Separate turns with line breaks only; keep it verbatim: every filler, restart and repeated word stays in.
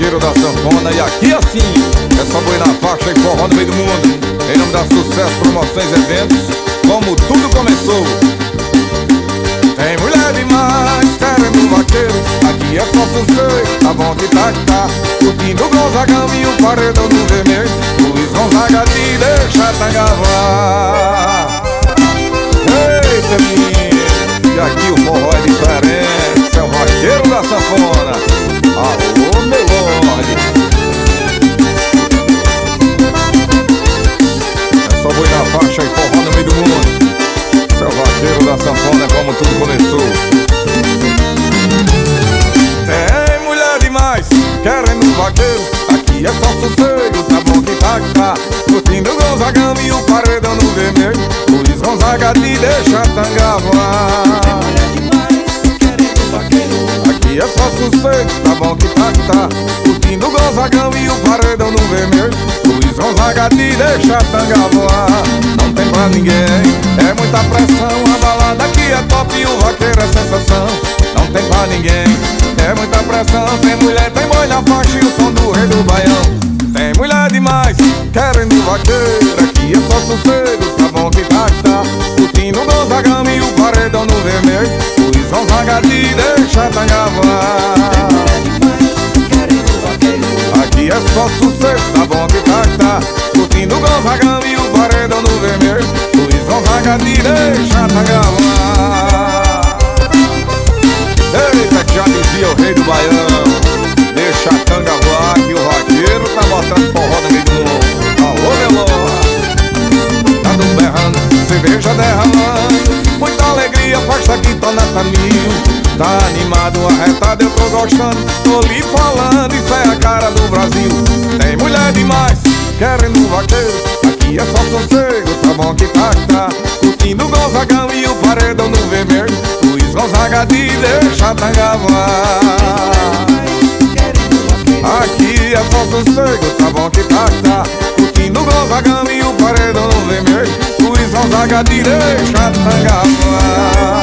vaqueiro da sanfona. E aqui assim, é só boi na faixa e forró no meio do mundo. Em nome da Sucesso Promoções e Eventos, como tudo começou. Tem mulher demais querendo vaqueiro, aqui é só sossego, tá bom que tá que tá. Curtindo o Gonzagão e o paredão no vermelho, Luiz Gonzaga te deixa tangavar. Eita menino, e aqui o forró é diferente, é o vaqueiro da sanfona. Alô meu lorde, é só boi na faixa e forró no meio do mundo. Esse é o vaqueiro da sanfona, como tudo começou. Tem mulher demais querendo vaqueiro, aqui é só sossego, tá bom que tá que tá. Curtindo o Gonzagão e o paredão no vermelho, Luiz Gonzaga te deixa tangavar.
Tem mulher demais querendo vaqueiro,
aqui é só sossego, tá bom que tá que tá. Curtindo o Gonzagão e o paredão no vermelho, Luiz Gonzaga te deixa tangavar. Não tem pra ninguém, é muita pressão, a balada aqui é top e o vaqueiro é sensação. Não tem pra ninguém, é muita pressão. Tem mulher, tem boi na faixa e o som do rei do baião. Tem mulher demais querendo vaqueiro, aqui é só sossego, tá bom que tá que tá. Curtindo o Gonzagão e o paredão no vermelho, Luiz Gonzaga te deixa tangavar. Aqui é só sossego, tá bom que tá que tá. Curtindo o Gonzagão e o paredão no vermelho, Luiz Gonzaga te deixa tangavar. Eita, que já dizia o rei do baião, deixa a tanga voar que o vaqueiro tá botando forró no meio do mundo. Alô, meu lorde, tá do berrando, cerveja derramando, muita alegria, festa que tá na mil. Tá animado, arretado, eu tô gostando, tô lhe falando, isso é a cara do Brasil. Tem mulher demais querendo vaqueiro, aqui é só sossego, tá bom que tá que tá. Curtindo o Gonzagão e o paredão no vermelho, Luiz Gonzaga te deixa tangavar. Aqui é só sossego, tá bom que tá que tá. Curtindo o Gonzagão e o paredão no vermelho, Luiz Gonzaga te deixa tangavar.